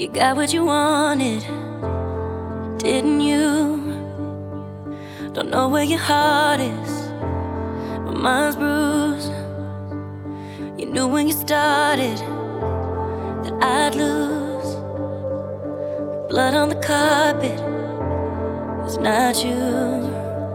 You got what you wanted, didn't you? Don't know where your heart is, but mine's bruised. You knew when you started that I'd lose. Blood on the carpet was not you.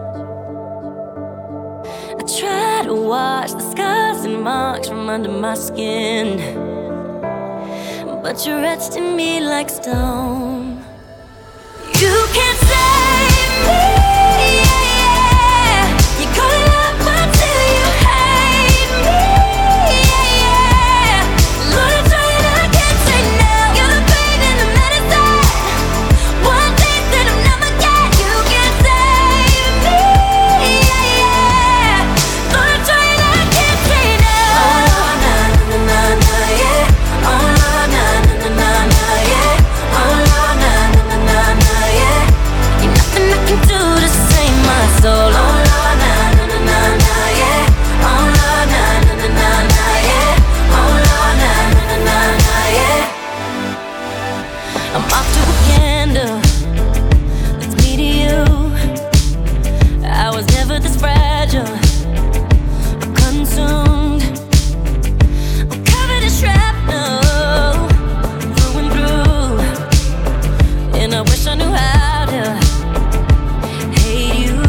I try to wash the scars and marks from under my skin, but you're etched in me like stone. You can't save me, yeah. You call it love until you hate me, yeah. Lord, I try and I can't say no. You're the pain and the medicine, one thing that I'll never get. You can't save me, yeah. Lord, I try and I can't say no. Oh, na na na na, yeah. Oh, na na na na na, yeah. Oh, na na na na na, yeah. Ain't nothing I can do to save my soul. Oh, na na na na na, yeah. Oh, na na na na na, yeah. Oh, na na na na na, yeah. I'm off to a candle, it's me to you. I was never this fragile, I'm consumed. I'm covered in shrapnel, through and through, and I wish I knew how to hate you.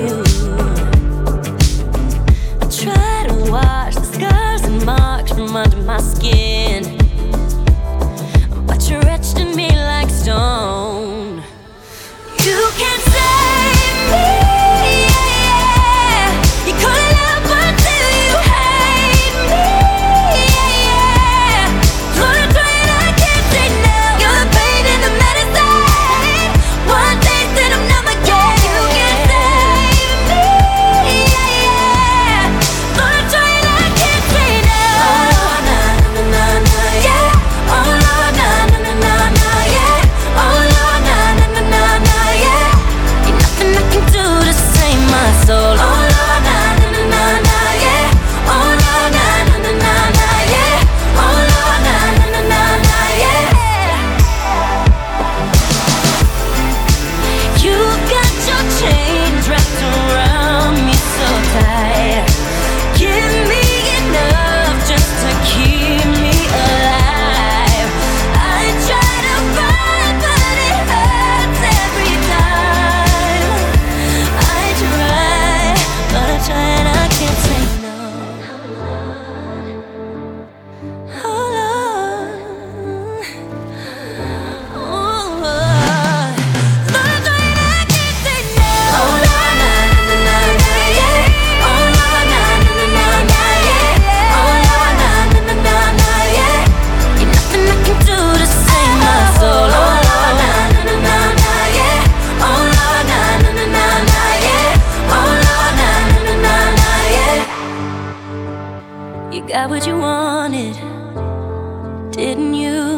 I try to wash the scars and marks from under my skin, but you're etched in me like stone. You can't save me, yeah. You call it love until you hate me, yeah. Lord, I try and I can't say no. You're the pain and the medicine, one taste that I'll never get. You can't save me, yeah. Lord, I try and I can't say no. Oh, na na na na, yeah. Oh, na na na na na, yeah. Oh, na na na na na, yeah. Ain't nothing I can do to save my soul. Oh, na na na na na, yeah. Oh, na na na na na, yeah. Oh, na na na na na, yeah. You got your chains wrapped around me so tight. Give me enough just to keep me alive. I try to run, but it hurts every time. I try, but I try and I can't say no. Oh, Lord. Oh, Lord. But I try and I can't say no. Oh, na na na na na, yeah. Oh, na na na na na, yeah. Oh, na na na na na, yeah. Ain't nothing I can do to save my soul. Oh, na na na na na, yeah. Oh, na na na na na, yeah. Oh, na na na na, yeah. You got what you wanted, didn't you?